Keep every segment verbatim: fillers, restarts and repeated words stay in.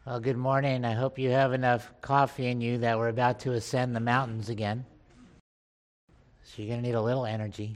Well, good morning. I hope you have enough coffee in you that we're about to ascend the mountains again. So you're going to need a little energy.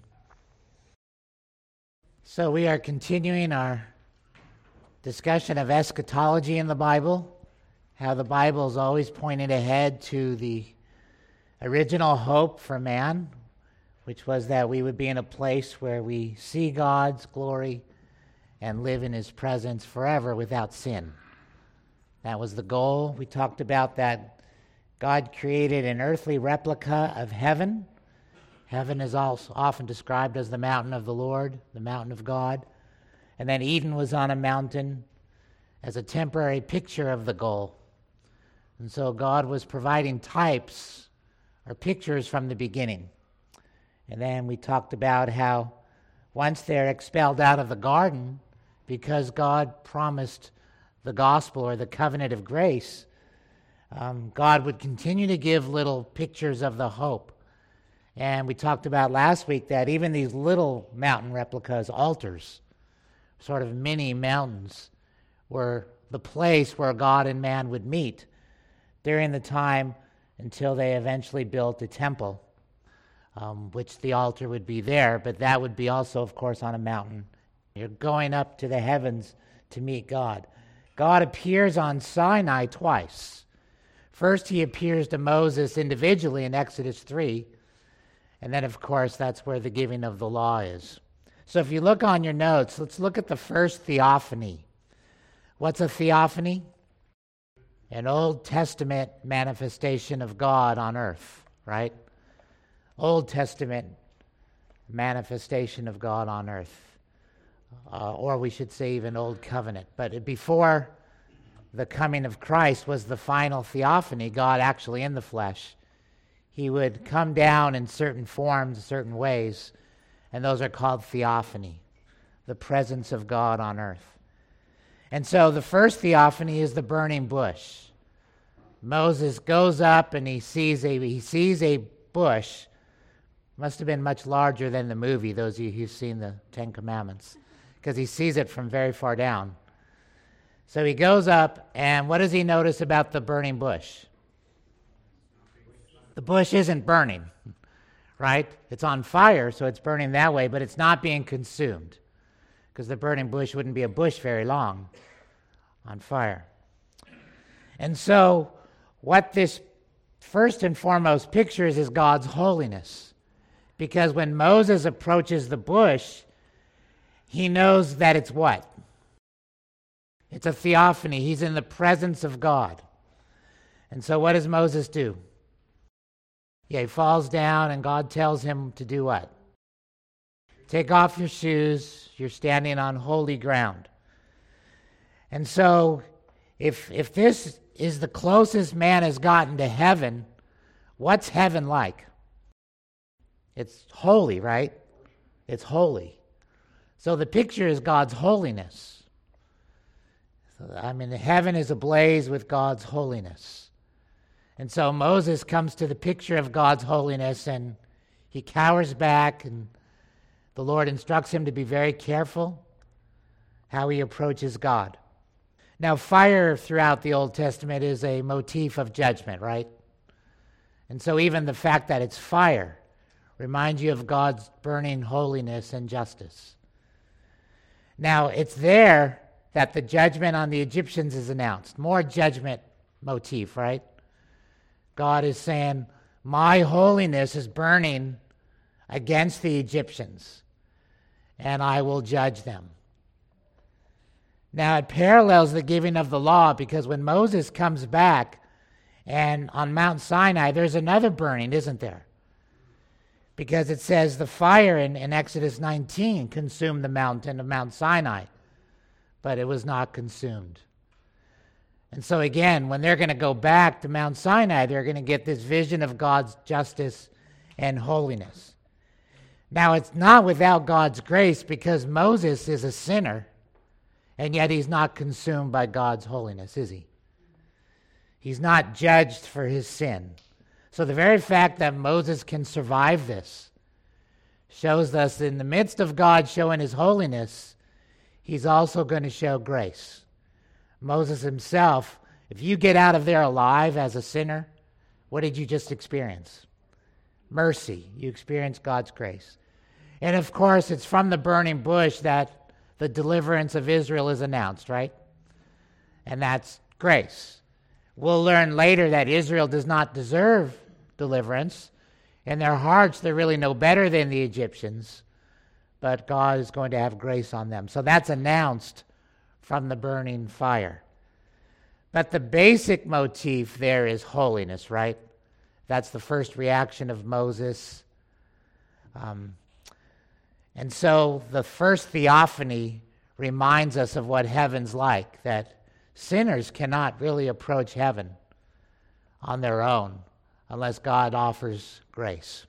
So we are continuing our discussion of eschatology in the Bible, how the Bible is always pointing ahead to the original hope for man, which was that we would be in a place where we see God's glory and live in his presence forever without sin. That was the goal. We talked about that God created an earthly replica of heaven. Heaven is also often described as the mountain of the Lord, the mountain of God. And then Eden was on a mountain as a temporary picture of the goal. And so God was providing types or pictures from the beginning. And then we talked about how once they're expelled out of the garden, because God promised the gospel or the covenant of grace, um, God would continue to give little pictures of the hope. And we talked about last week that even these little mountain replicas, altars, sort of mini mountains, were the place where God and man would meet during the time until they eventually built a temple, um, which the altar would be there, but that would be also, of course, on a mountain. You're going up to the heavens to meet God. God appears on Sinai twice. First, he appears to Moses individually in Exodus three, and then, of course, that's where the giving of the law is. So if you look on your notes, let's look at the first theophany. What's a theophany? An Old Testament manifestation of God on earth, right? Old Testament manifestation of God on earth. Uh, or we should say even Old Covenant. But before the coming of Christ was the final theophany, God actually in the flesh. He would come down in certain forms, certain ways, and those are called theophany, the presence of God on earth. And so the first theophany is the burning bush. Moses goes up and he sees a he sees a bush. Must have been much larger than the movie, those of you who've seen the Ten Commandments, because he sees it from very far down. So he goes up, and what does he notice about the burning bush? The bush isn't burning, right? It's on fire, so it's burning that way, but it's not being consumed, because the burning bush wouldn't be a bush very long on fire. And so what this first and foremost pictures is God's holiness, because when Moses approaches the bush, he knows that it's what? It's a theophany. He's in the presence of God. And so what does Moses do? Yeah, he falls down and God tells him to do what? Take off your shoes. You're standing on holy ground. And so if if this is the closest man has gotten to heaven, what's heaven like? It's holy, right? It's holy. So the picture is God's holiness. I mean, heaven is ablaze with God's holiness. And so Moses comes to the picture of God's holiness and he cowers back, and the Lord instructs him to be very careful how he approaches God. Now, fire throughout the Old Testament is a motif of judgment, right? And so even the fact that it's fire reminds you of God's burning holiness and justice. Now, it's there that the judgment on the Egyptians is announced. More judgment motif, right? God is saying, my holiness is burning against the Egyptians, and I will judge them. Now, it parallels the giving of the law, because when Moses comes back, and on Mount Sinai, there's another burning, isn't there? Because it says the fire in, in Exodus nineteen consumed the mountain of Mount Sinai, but it was not consumed. And so again, when they're going to go back to Mount Sinai, they're going to get this vision of God's justice and holiness. Now, it's not without God's grace, because Moses is a sinner, and yet he's not consumed by God's holiness, is he? He's not judged for his sin. So the very fact that Moses can survive this shows us in the midst of God showing his holiness, he's also going to show grace. Moses himself If you get out of there alive as a sinner, what did you just experience? Mercy. You experience God's grace. And of course, it's from the burning bush that the deliverance of Israel is announced, right? And that's grace. We'll learn later that Israel does not deserve deliverance. In their hearts, they're really no better than the Egyptians, but God is going to have grace on them. So that's announced from the burning fire. But the basic motif there is holiness, right? That's the first reaction of Moses. Um, and so the first theophany reminds us of what heaven's like, that sinners cannot really approach heaven on their own unless God offers grace.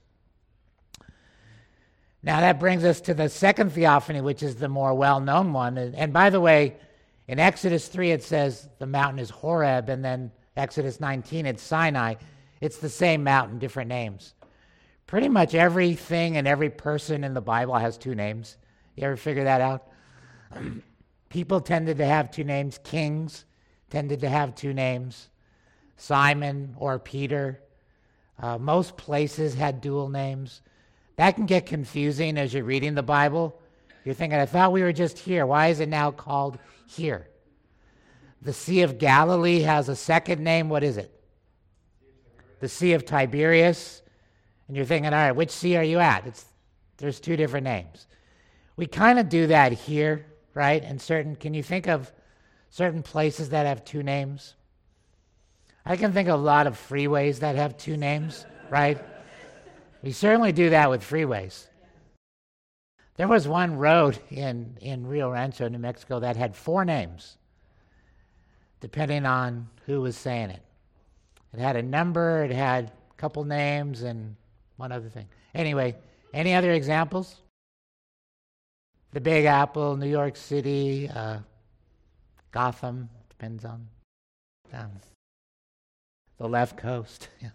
Now that brings us to the second theophany, which is the more well-known one. And, and by the way, in Exodus three it says the mountain is Horeb, and then Exodus nineteen it's Sinai. It's the same mountain, different names. Pretty much everything and every person in the Bible has two names. You ever figure that out? People tended to have two names. Kings tended to have two names. Simon or Peter. Uh, most places had dual names. That can get confusing as you're reading the Bible. You're thinking, I thought we were just here. Why is it now called here? The Sea of Galilee has a second name. What is it? The Sea of Tiberias. And you're thinking, all right, which sea are you at? It's, there's two different names. We kind of do that here, right? And certain, can you think of certain places that have two names? I can think of a lot of freeways that have two names, right? We certainly do that with freeways. There was one road in, in Rio Rancho, New Mexico, that had four names, depending on who was saying it. It had a number, it had a couple names, and one other thing. Anyway, any other examples? The Big Apple, New York City, uh, Gotham, depends on um, the left coast. Yes.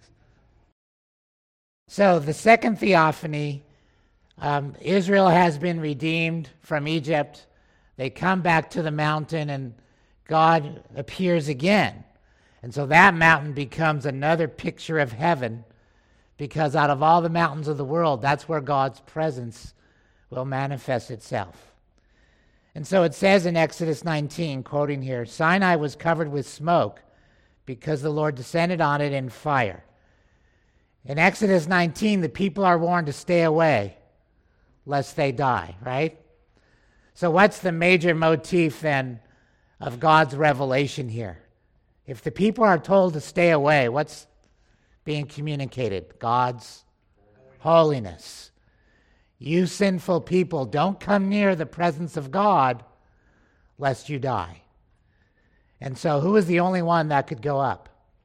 So the second theophany, um, Israel has been redeemed from Egypt. They come back to the mountain, and God appears again. And so that mountain becomes another picture of heaven, because out of all the mountains of the world, that's where God's presence will manifest itself. And so it says in Exodus nineteen, quoting here, Sinai was covered with smoke because the Lord descended on it in fire. In Exodus nineteen, the people are warned to stay away lest they die, right? So what's the major motif then of God's revelation here? If the people are told to stay away, what's being communicated? God's holiness. You sinful people, don't come near the presence of God lest you die. And so who is the only one that could go up?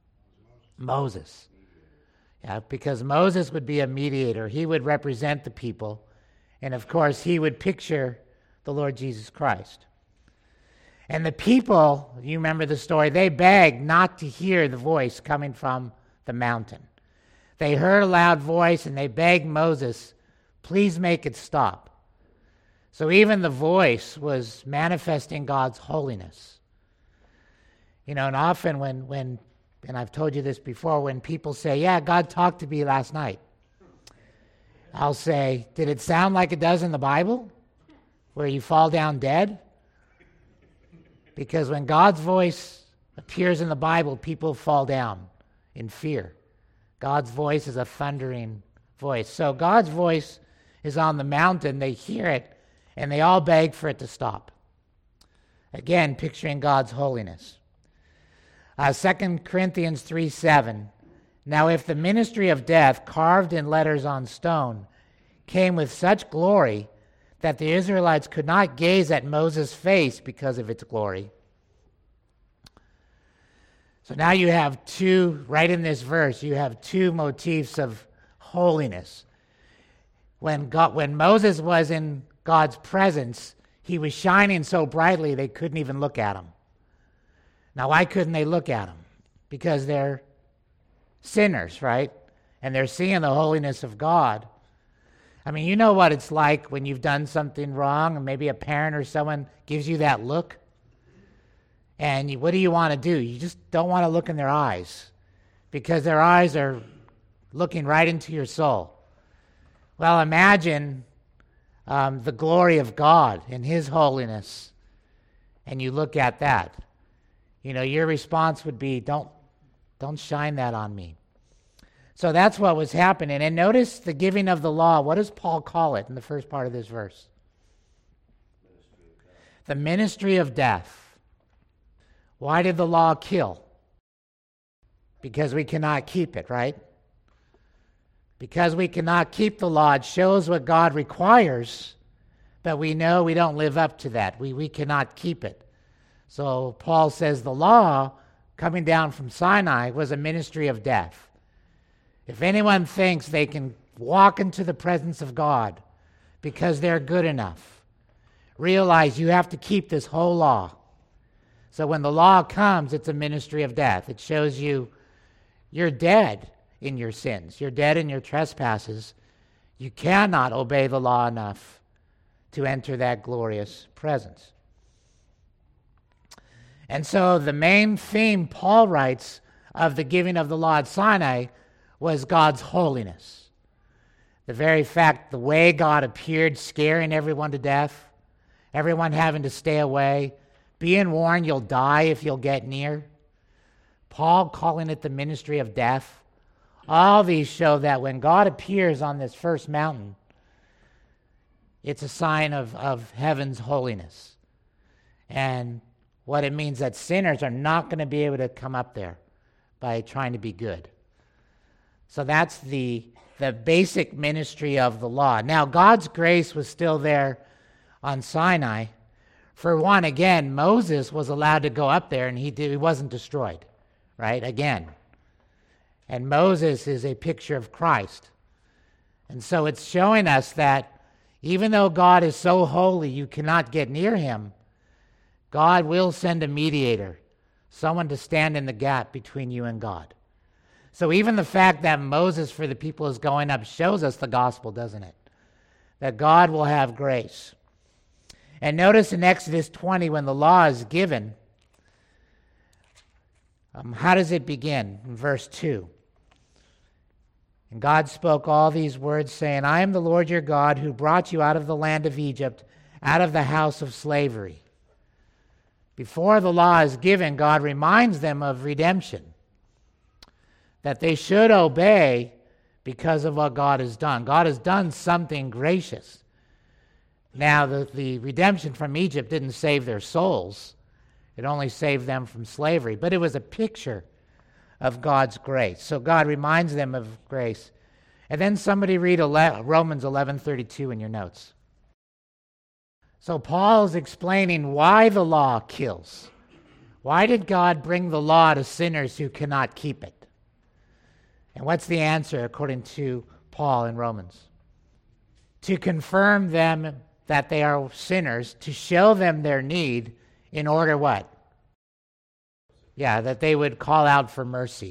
Moses. Yeah, because Moses would be a mediator. He would represent the people. And of course, he would picture the Lord Jesus Christ. And the people, you remember the story, they begged not to hear the voice coming from the mountain. They heard a loud voice and they begged Moses, please make it stop. So even the voice was manifesting God's holiness. You know, and often when, when, and I've told you this before, when people say, yeah, God talked to me last night, I'll say, did it sound like it does in the Bible, where you fall down dead? Because when God's voice appears in the Bible, people fall down in fear. God's voice is a thundering voice. So God's voice is on the mountain. They hear it, and they all beg for it to stop. Again, picturing God's holiness. Uh, Second Corinthians three seven. Now if the ministry of death, carved in letters on stone, came with such glory that the Israelites could not gaze at Moses' face because of its glory. So now you have two, right in this verse, you have two motifs of holiness. When God, when Moses was in God's presence, he was shining so brightly they couldn't even look at him. Now, why couldn't they look at him? Because they're sinners, right? And they're seeing the holiness of God. I mean, you know what it's like when you've done something wrong, and maybe a parent or someone gives you that look. And you, what do you want to do? You just don't want to look in their eyes because their eyes are looking right into your soul. Well, imagine um, the glory of God and His holiness, and you look at that. You know, your response would be, don't, don't shine that on me. So that's what was happening. And notice the giving of the law. What does Paul call it in the first part of this verse? The ministry of death. Why did the law kill? Because we cannot keep it, right? Because we cannot keep the law, it shows what God requires, but we know we don't live up to that. We, we cannot keep it. So Paul says the law coming down from Sinai was a ministry of death. If anyone thinks they can walk into the presence of God because they're good enough, realize you have to keep this whole law. So when the law comes, it's a ministry of death. It shows you you're dead in your sins. You're dead in your trespasses. You cannot obey the law enough to enter that glorious presence. And so the main theme Paul writes of the giving of the law at Sinai was God's holiness. The very fact, the way God appeared, scaring everyone to death, everyone having to stay away, being warned you'll die if you'll get near. Paul calling it the ministry of death. All these show that when God appears on this first mountain, it's a sign of, of heaven's holiness. And what it means that sinners are not going to be able to come up there by trying to be good. So that's the, the basic ministry of the law. Now, God's grace was still there on Sinai. For one, again, Moses was allowed to go up there and he, did, he wasn't destroyed, right? Again. And Moses is a picture of Christ. And so it's showing us that even though God is so holy you cannot get near him, God will send a mediator, someone to stand in the gap between you and God. So even the fact that Moses for the people is going up shows us the gospel, doesn't it? That God will have grace. And notice in Exodus twenty, when the law is given, um, how does it begin? In verse two. And God spoke all these words, saying, I am the Lord your God who brought you out of the land of Egypt, out of the house of slavery. Before the law is given, God reminds them of redemption, that they should obey because of what God has done. God has done something gracious. Now, the, the redemption from Egypt didn't save their souls. It only saved them from slavery. But it was a picture of God's grace. So God reminds them of grace. And then somebody read Romans eleven thirty-two in your notes. So Paul is explaining why the law kills. Why did God bring the law to sinners who cannot keep it? And what's the answer according to Paul in Romans? To confirm them that they are sinners, to show them their need in order what? Yeah, that they would call out for mercy.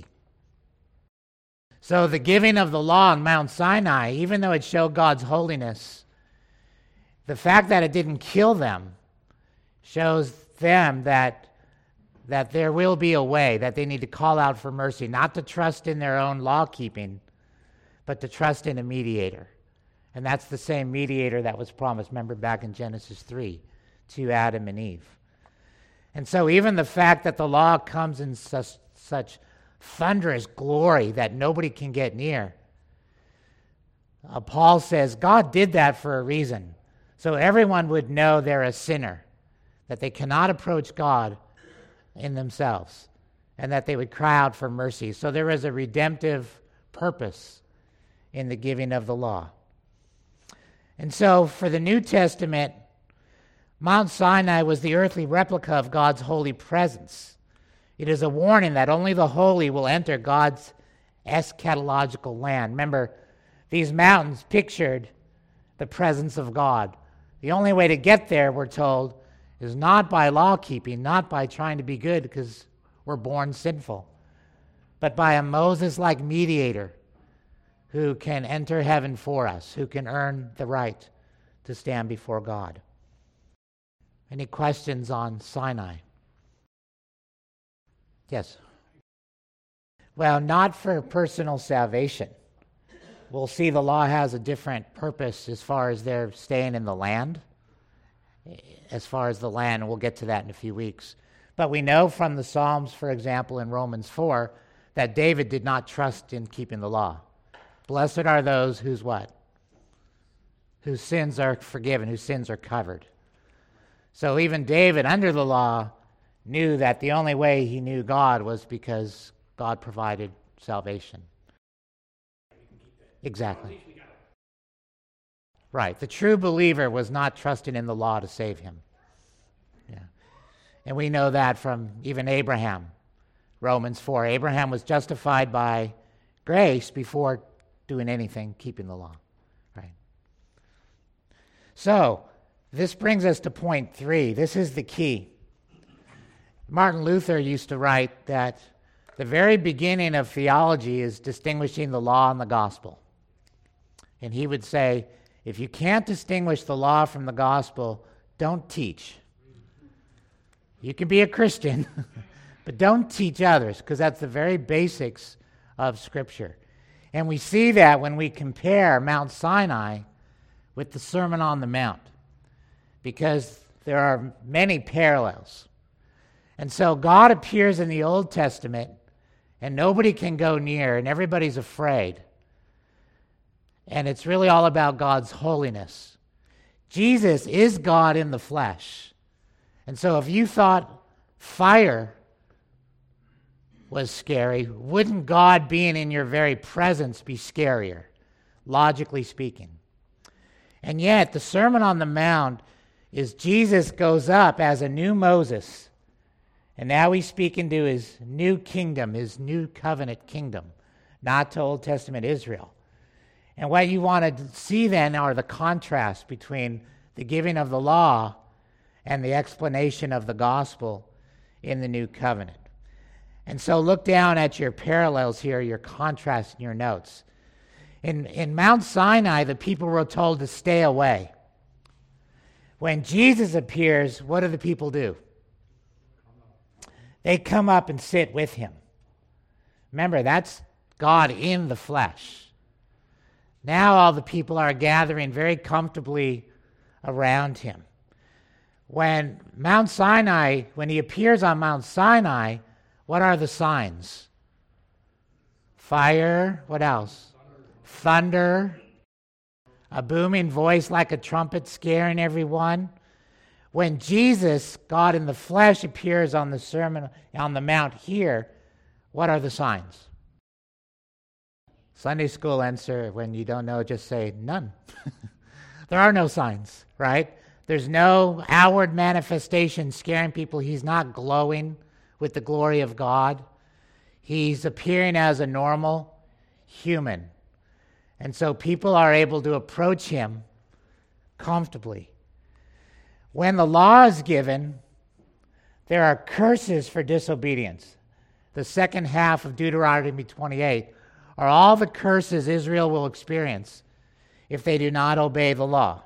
So the giving of the law on Mount Sinai, even though it showed God's holiness, the fact that it didn't kill them shows them that, that there will be a way, that they need to call out for mercy, not to trust in their own law keeping, but to trust in a mediator. And that's the same mediator that was promised, remember back in Genesis three, to Adam and Eve. And so even the fact that the law comes in such, such thunderous glory that nobody can get near, uh, Paul says God did that for a reason. So everyone would know they're a sinner, that they cannot approach God in themselves, and that they would cry out for mercy. So there is a redemptive purpose in the giving of the law. And so for the New Testament, Mount Sinai was the earthly replica of God's holy presence. It is a warning that only the holy will enter God's eschatological land. Remember, these mountains pictured the presence of God. The only way to get there, we're told, is not by law keeping, not by trying to be good because we're born sinful, but by a Moses-like mediator who can enter heaven for us, who can earn the right to stand before God. Any questions on Sinai? Yes. Well, not for personal salvation. We'll see the law has a different purpose as far as they're staying in the land. As far as the land, and we'll get to that in a few weeks. But we know from the Psalms, for example, in Romans four, that David did not trust in keeping the law. Blessed are those whose what? Whose sins are forgiven, whose sins are covered. So even David, under the law, knew that the only way he knew God was because God provided salvation. Exactly. Right. The true believer was not trusting in the law to save him. Yeah. And we know that from even Abraham. Romans four. Abraham was justified by grace before doing anything, keeping the law. Right. So, this brings us to point three. This is the key. Martin Luther used to write that the very beginning of theology is distinguishing the law and the gospel. And he would say, if you can't distinguish the law from the gospel, don't teach. You can be a Christian, but don't teach others, because that's the very basics of Scripture. And we see that when we compare Mount Sinai with the Sermon on the Mount, because there are many parallels. And so God appears in the Old Testament, and nobody can go near, and everybody's afraid. And it's really all about God's holiness. Jesus is God in the flesh. And so if you thought fire was scary, wouldn't God being in your very presence be scarier, logically speaking? And yet, the Sermon on the Mount is Jesus goes up as a new Moses, and now he's speaking to his new kingdom, his new covenant kingdom, not to Old Testament Israel. And what you want to see then are the contrasts between the giving of the law and the explanation of the gospel in the new covenant. And so look down at your parallels here, your contrast in your notes. In, in Mount Sinai, the people were told to stay away. When Jesus appears, what do the people do? They come up and sit with him. Remember, that's God in the flesh. Now all the people are gathering very comfortably around him. When Mount Sinai, when he appears on Mount Sinai, what are the signs? Fire, what else? Thunder, a booming voice like a trumpet scaring everyone. When Jesus, God in the flesh, appears on the Sermon on the Mount here, what are the signs? Sunday school answer, when you don't know, just say none. There are no signs, right? There's no outward manifestation scaring people. He's not glowing with the glory of God. He's appearing as a normal human. And so people are able to approach him comfortably. When the law is given, there are curses for disobedience. The second half of Deuteronomy twenty-eight are all the curses Israel will experience if they do not obey the law.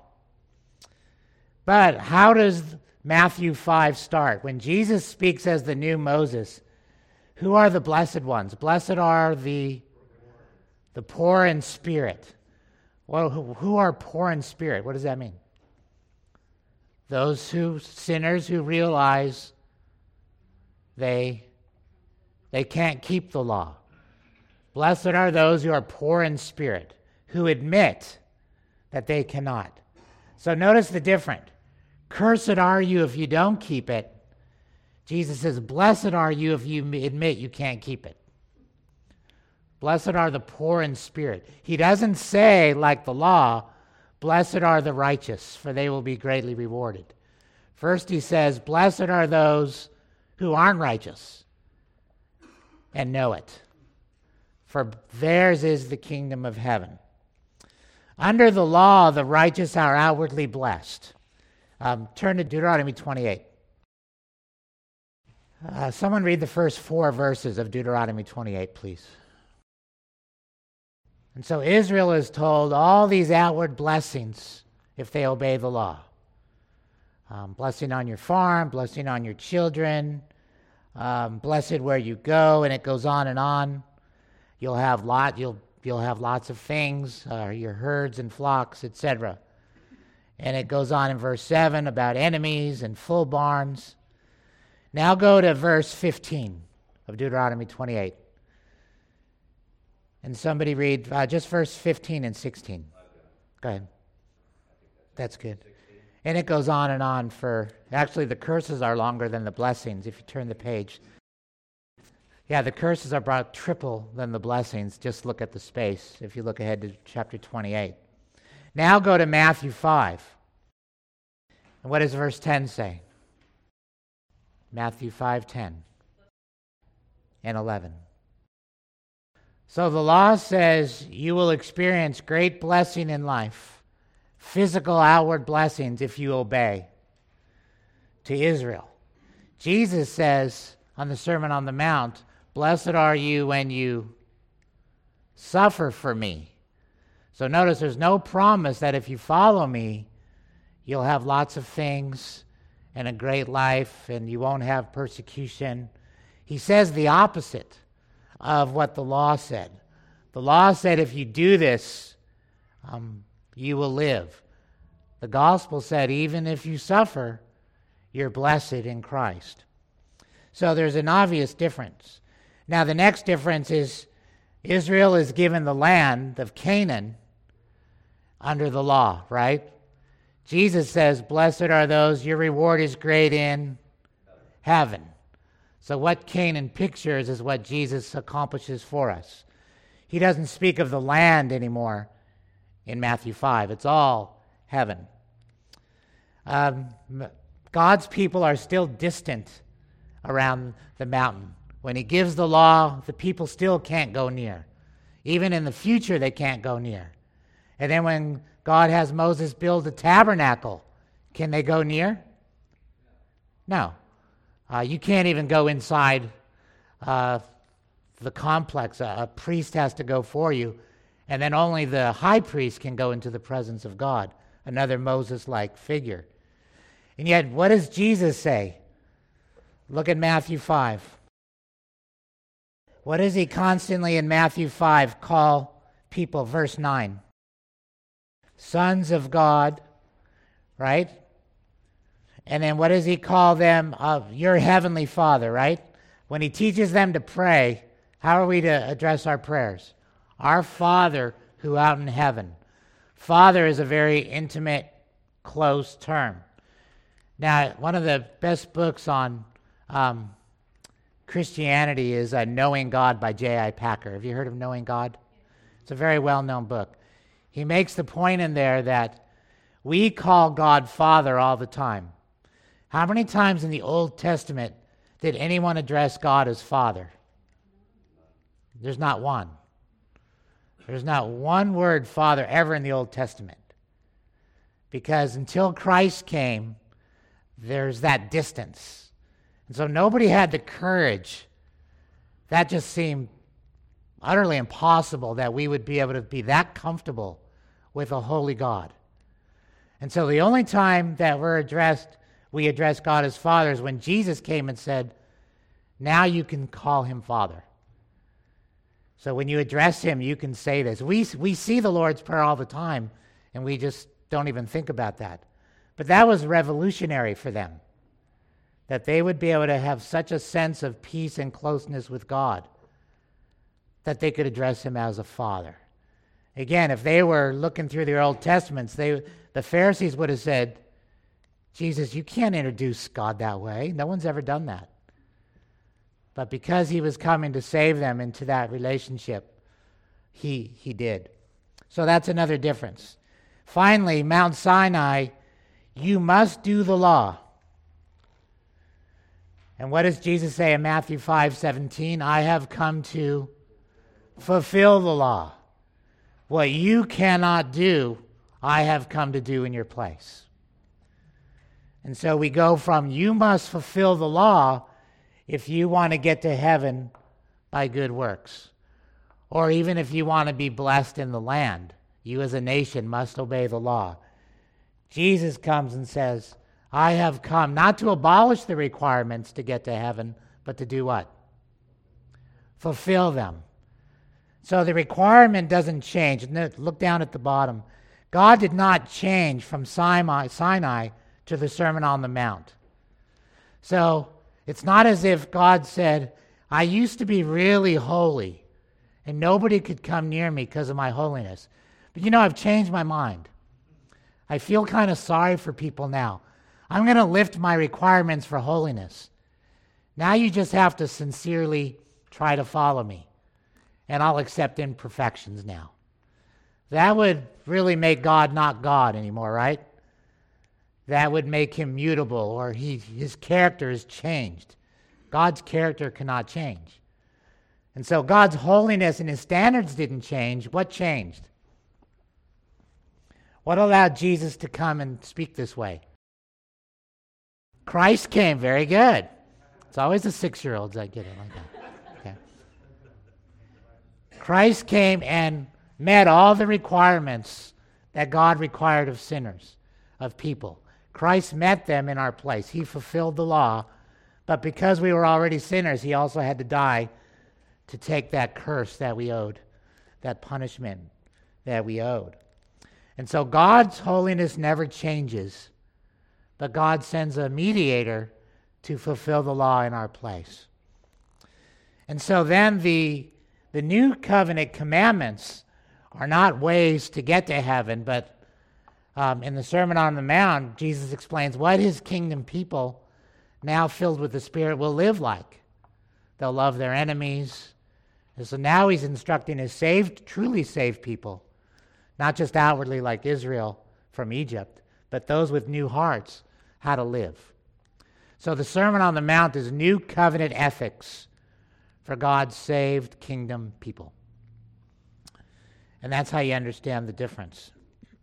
But how does Matthew five start? When Jesus speaks as the new Moses, who are the blessed ones? Blessed are the, the poor in spirit. Well, who, who are poor in spirit? What does that mean? Those who, sinners who realize they, they can't keep the law. Blessed are those who are poor in spirit, who admit that they cannot. So notice the difference. Cursed are you if you don't keep it. Jesus says, blessed are you if you admit you can't keep it. Blessed are the poor in spirit. He doesn't say, like the law, blessed are the righteous, for they will be greatly rewarded. First he says, blessed are those who aren't righteous and know it, for theirs is the kingdom of heaven. Under the law, the righteous are outwardly blessed. Um, turn to Deuteronomy twenty-eight. Uh, someone read the first four verses of Deuteronomy twenty-eight, please. And so Israel is told all these outward blessings if they obey the law. Um, blessing on your farm, blessing on your children, um, blessed where you go, and it goes on and on. You'll have lot. You'll you'll have lots of things, uh, your herds and flocks, et cetera. And it goes on in verse seven about enemies and full barns. Now go to verse fifteen of Deuteronomy twenty-eight. And somebody read uh, just verse fifteen and sixteen. Go ahead. That's good. And it goes on and on for, actually the curses are longer than the blessings if you turn the page. Yeah, the curses are about triple than the blessings. Just look at the space if you look ahead to chapter twenty-eight. Now go to Matthew five. And what does verse ten say? Matthew five ten and eleven. So the law says you will experience great blessing in life, physical outward blessings if you obey to Israel. Jesus says on the Sermon on the Mount, blessed are you when you suffer for me. So notice there's no promise that if you follow me, you'll have lots of things and a great life and you won't have persecution. He says the opposite of what the law said. The law said if you do this, um, you will live. The gospel said even if you suffer, you're blessed in Christ. So there's an obvious difference. Now the next difference is Israel is given the land of Canaan under the law, right? Jesus says, blessed are those, your reward is great in heaven. So what Canaan pictures is what Jesus accomplishes for us. He doesn't speak of the land anymore in Matthew five. It's all heaven. Um, God's people are still distant around the mountain. When he gives the law, the people still can't go near. Even in the future, they can't go near. And then when God has Moses build a tabernacle, can they go near? No. Uh, you can't even go inside uh, the complex. A, a priest has to go for you, and then only the high priest can go into the presence of God, another Moses-like figure. And yet, what does Jesus say? Look at Matthew five. What does he constantly in Matthew five call people? Verse nine. Sons of God, right? And then what does he call them? Uh, your heavenly Father, right? When he teaches them to pray, how are we to address our prayers? Our Father who art in heaven. Father is a very intimate, close term. Now, one of the best books on um, Christianity is uh, Knowing God by J I Packer. Have you heard of Knowing God? It's a very well-known book. He makes the point in there that we call God Father all the time. How many times in the Old Testament did anyone address God as Father? There's not one. There's not one word Father ever in the Old Testament. Because until Christ came, there's that distance. And so nobody had the courage. That just seemed utterly impossible that we would be able to be that comfortable with a holy God. And so the only time that we're addressed, we address God as Father is when Jesus came and said, now you can call him Father. So when you address him, you can say this. We, we see the Lord's Prayer all the time, and we just don't even think about that. But that was revolutionary for them, that they would be able to have such a sense of peace and closeness with God that they could address him as a Father. Again, if they were looking through their Old Testaments, they, the Pharisees would have said, Jesus, you can't introduce God that way. No one's ever done that. But because he was coming to save them into that relationship, he, he did. So that's another difference. Finally, Mount Sinai, you must do the law. And what does Jesus say in Matthew five seventeen? I have come to fulfill the law. What you cannot do, I have come to do in your place. And so we go from you must fulfill the law if you want to get to heaven by good works. Or even if you want to be blessed in the land, you as a nation must obey the law. Jesus comes and says, I have come not to abolish the requirements to get to heaven but to do what? Fulfill them. So the requirement doesn't change. Look down at the bottom. God did not change from Sinai, Sinai to the Sermon on the Mount. So it's not as if God said, I used to be really holy, and nobody could come near me because of my holiness. But you know, I've changed my mind. I feel kind of sorry for people now. I'm going to lift my requirements for holiness. Now you just have to sincerely try to follow me, and I'll accept imperfections now. That would really make God not God anymore, right? That would make him mutable, or he, his character is changed. God's character cannot change. And so God's holiness and his standards didn't change. What changed? What allowed Jesus to come and speak this way? Christ came. Very good. It's always the six-year-olds that get it like that. Okay. Christ came and met all the requirements that God required of sinners, of people. Christ met them in our place. He fulfilled the law, but because we were already sinners, he also had to die to take that curse that we owed, that punishment that we owed. And so God's holiness never changes, but God sends a mediator to fulfill the law in our place. And so then the, the new covenant commandments are not ways to get to heaven, but um, in the Sermon on the Mount, Jesus explains what his kingdom people, now filled with the Spirit, will live like. They'll love their enemies. And so now he's instructing his saved, truly saved people, not just outwardly like Israel from Egypt, but those with new hearts, how to live. So the Sermon on the Mount is new covenant ethics for God's saved kingdom people. And that's how you understand the difference.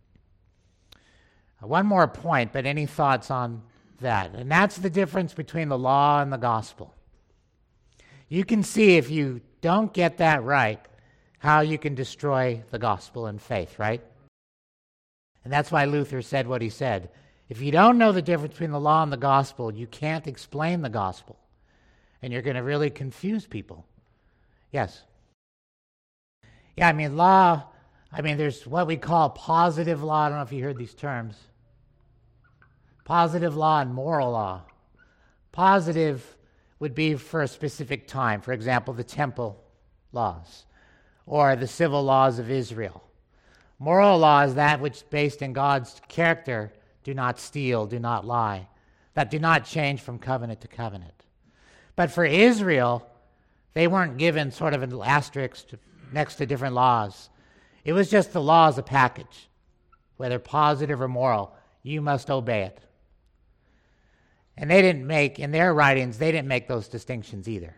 Uh, one more point, but any thoughts on that? And that's the difference between the law and the gospel. You can see if you don't get that right, how you can destroy the gospel and faith, right? And that's why Luther said what he said. If you don't know the difference between the law and the gospel, you can't explain the gospel. And you're going to really confuse people. Yes? Yeah, I mean, law, I mean, there's what we call positive law. I don't know if you heard these terms. Positive law and moral law. Positive would be for a specific time. For example, the temple laws or the civil laws of Israel. Moral law is that which is based in God's character. Do not steal, do not lie. That do not change from covenant to covenant. But for Israel, they weren't given sort of an asterisk to, next to different laws. It was just the law as a package. Whether positive or moral, you must obey it. And they didn't make, in their writings, they didn't make those distinctions either.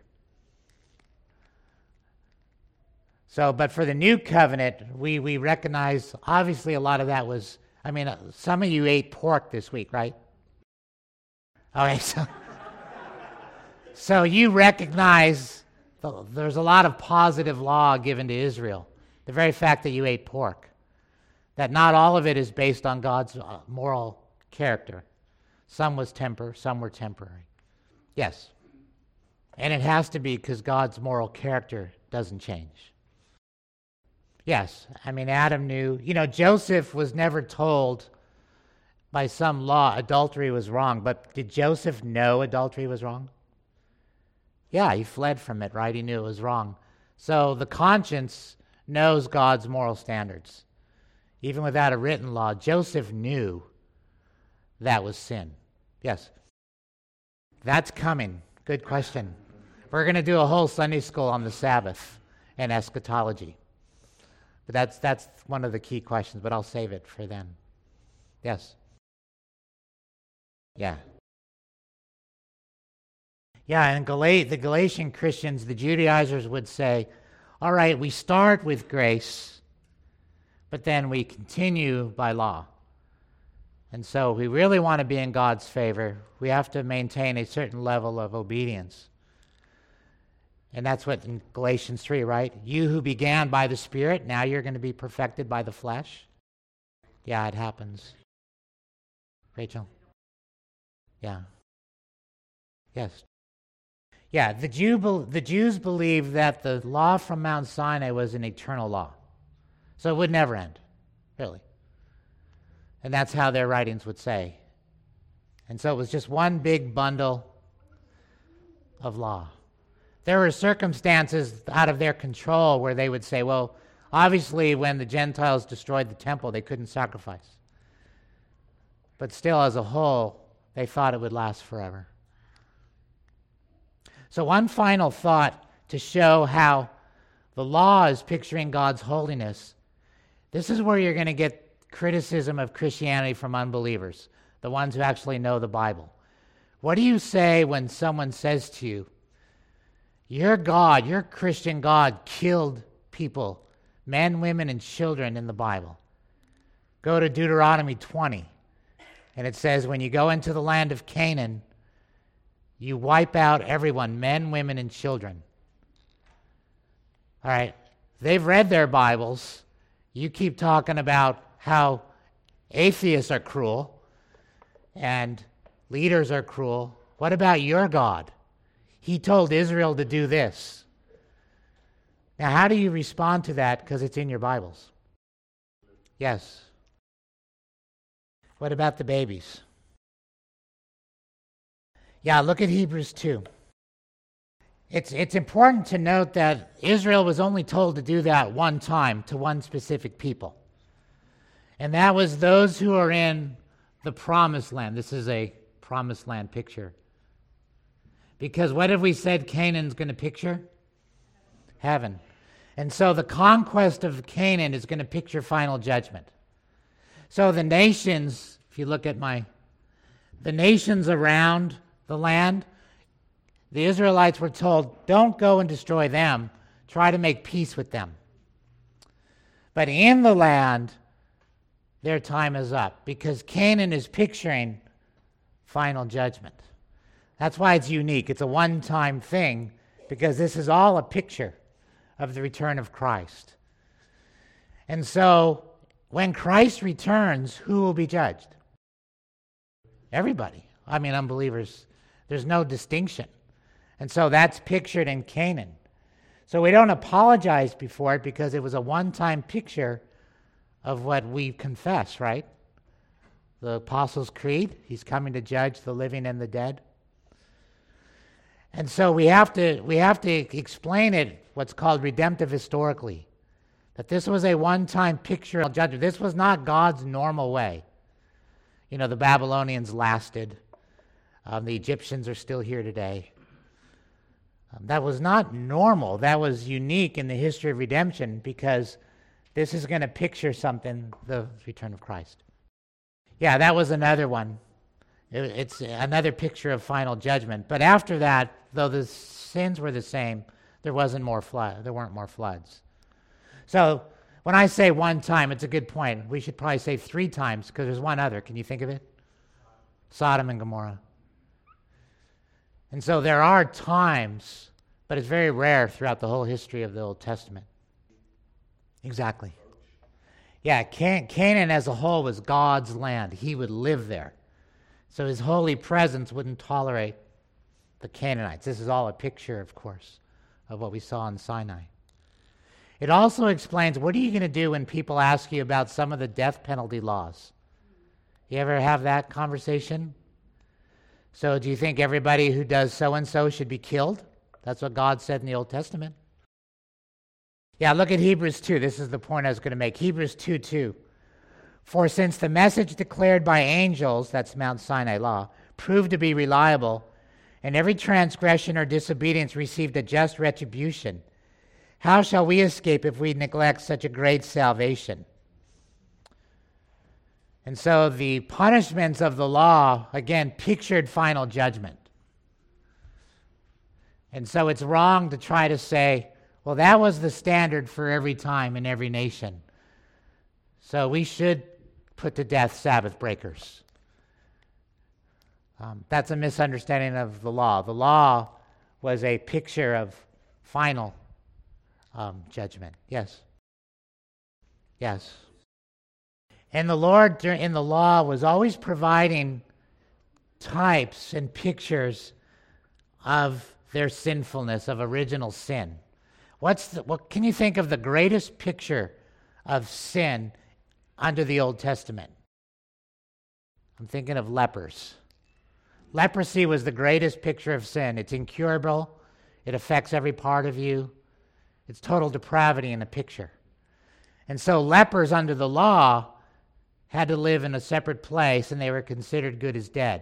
So, but for the new covenant, we, we recognize, obviously a lot of that was, I mean, uh, some of you ate pork this week, right? Okay, so, so you recognize the, there's a lot of positive law given to Israel. The very fact that you ate pork. That not all of it is based on God's uh, moral character. Some was temper, some were temporary. Yes. And it has to be because God's moral character doesn't change. Yes. I mean, Adam knew, you know, Joseph was never told by some law adultery was wrong, but did Joseph know adultery was wrong? Yeah, he fled from it, right? He knew it was wrong. So the conscience knows God's moral standards. Even without a written law, Joseph knew that was sin. Yes. That's coming. Good question. We're going to do a whole Sunday school on the Sabbath and eschatology. But that's that's one of the key questions, but I'll save it for then. Yes. Yeah. Yeah, and Gal- the Galatian Christians, the Judaizers would say, all right, we start with grace, but then we continue by law. And so we really want to be in God's favor. We have to maintain a certain level of obedience. And that's what in Galatians three, right? You who began by the Spirit, now you're going to be perfected by the flesh. Yeah, it happens. Rachel? Yeah. Yes. Yeah, the, Jew, the Jews believed that the law from Mount Sinai was an eternal law. So it would never end, really. And that's how their writings would say. And so it was just one big bundle of law. There were circumstances out of their control where they would say, well, obviously when the Gentiles destroyed the temple, they couldn't sacrifice. But still, as a whole, they thought it would last forever. So one final thought to show how the law is picturing God's holiness. This is where you're going to get criticism of Christianity from unbelievers, the ones who actually know the Bible. What do you say when someone says to you, your God, your Christian God killed people, men, women, and children in the Bible? Go to Deuteronomy twenty, and it says, when you go into the land of Canaan, you wipe out everyone, men, women, and children. All right, they've read their Bibles. You keep talking about how atheists are cruel and leaders are cruel. What about your God? He told Israel to do this. Now, how do you respond to that? Because it's in your Bibles. Yes. What about the babies? Yeah, look at Hebrews two. It's, it's important to note that Israel was only told to do that one time to one specific people. And that was those who are in the promised land. This is a promised land picture. Because what have we said Canaan's going to picture? Heaven. And so the conquest of Canaan is going to picture final judgment. So the nations, if you look at my, the nations around the land, the Israelites were told, don't go and destroy them. Try to make peace with them. But in the land, their time is up because Canaan is picturing final judgment. That's why it's unique. It's a one-time thing because this is all a picture of the return of Christ. And so when Christ returns, who will be judged? Everybody. I mean, unbelievers. There's no distinction. And so that's pictured in Canaan. So we don't apologize before it because it was a one-time picture of what we confess, right? The Apostles' Creed, he's coming to judge the living and the dead. And so we have to we have to explain it, what's called redemptive historically, that this was a one-time picture of judgment. This was not God's normal way. You know, the Babylonians lasted. Um, the Egyptians are still here today. Um, that was not normal. That was unique in the history of redemption because this is going to picture something, the return of Christ. Yeah, that was another one. It, it's another picture of final judgment. But after that, though the sins were the same, there wasn't more flood. There weren't more floods. So when I say one time, it's a good point. We should probably say three times because there's one other. Can you think of it? Sodom and Gomorrah. And so there are times, but it's very rare throughout the whole history of the Old Testament. Exactly. Yeah, Can- Canaan as a whole was God's land. He would live there. So his holy presence wouldn't tolerate the Canaanites. This is all a picture, of course, of what we saw in Sinai. It also explains, what are you going to do when people ask you about some of the death penalty laws? You ever have that conversation? So do you think everybody who does so-and-so should be killed? That's what God said in the Old Testament. Yeah, look at Hebrews two. This is the point I was going to make. Hebrews two two. For since the message declared by angels, that's Mount Sinai law, proved to be reliable, and every transgression or disobedience received a just retribution, how shall we escape if we neglect such a great salvation? And so the punishments of the law, again, pictured final judgment. And so it's wrong to try to say, well, that was the standard for every time in every nation. So we should put to death Sabbath breakers. Um, that's a misunderstanding of the law. The law was a picture of final um, judgment. Yes? Yes. And the Lord in the law was always providing types and pictures of their sinfulness of original sin. What's the, what can you think of the greatest picture of sin under the Old Testament? I'm thinking of lepers. Leprosy was the greatest picture of sin. It's incurable. It affects every part of you. It's total depravity in a picture. And so lepers under the law had to live in a separate place, and they were considered good as dead.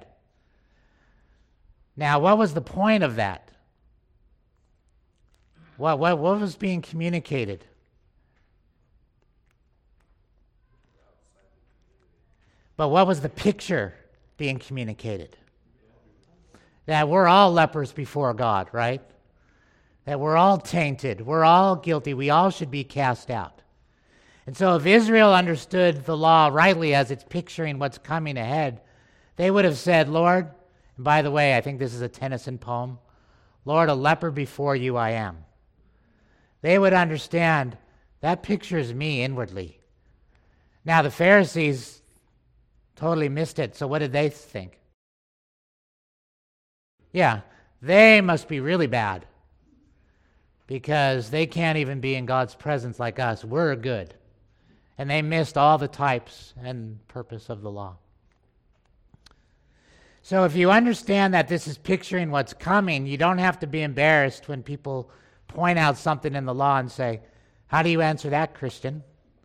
Now, what was the point of that? What, what, what was being communicated? But what was the picture being communicated? That we're all lepers before God, right? That we're all tainted. We're all guilty. We all should be cast out. And so if Israel understood the law rightly as it's picturing what's coming ahead, they would have said, Lord, and by the way, I think this is a Tennyson poem, Lord, a leper before you I am. They would understand that pictures me inwardly. Now the Pharisees totally missed it, so what did they think? Yeah, they must be really bad because they can't even be in God's presence like us. We're good. And they missed all the types and purpose of the law. So if you understand that this is picturing what's coming, you don't have to be embarrassed when people point out something in the law and say, how do you answer that, Christian?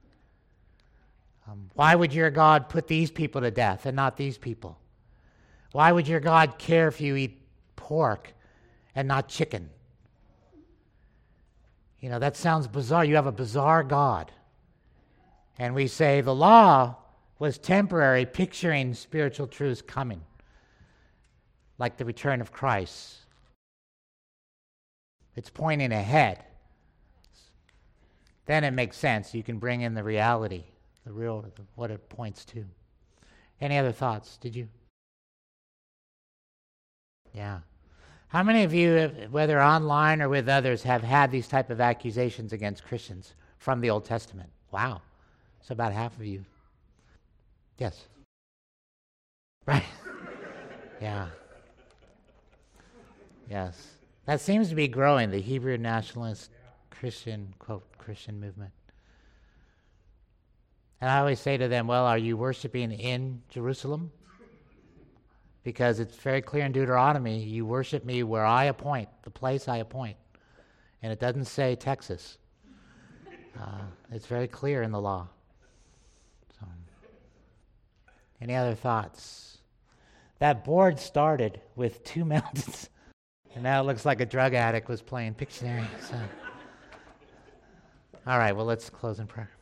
Um, why would your God put these people to death and not these people? Why would your God care if you eat pork and not chicken? You know, that sounds bizarre. You have a bizarre God. And we say the law was temporary, picturing spiritual truths coming, like the return of Christ. It's pointing ahead. Then it makes sense. You can bring in the reality, the real, what it points to. Any other thoughts? Did you? Yeah. How many of you, whether online or with others, have had these type of accusations against Christians from the Old Testament? Wow. So about half of you. Yes. Right. Yeah. Yes. That seems to be growing, the Hebrew nationalist Christian, quote, Christian movement. And I always say to them, well, are you worshiping in Jerusalem? Because it's very clear in Deuteronomy, you worship me where I appoint, the place I appoint. And it doesn't say Texas. Uh, it's very clear in the law. So, any other thoughts? That board started with two mountains, and now it looks like a drug addict was playing Pictionary. So. All right, well, let's close in prayer.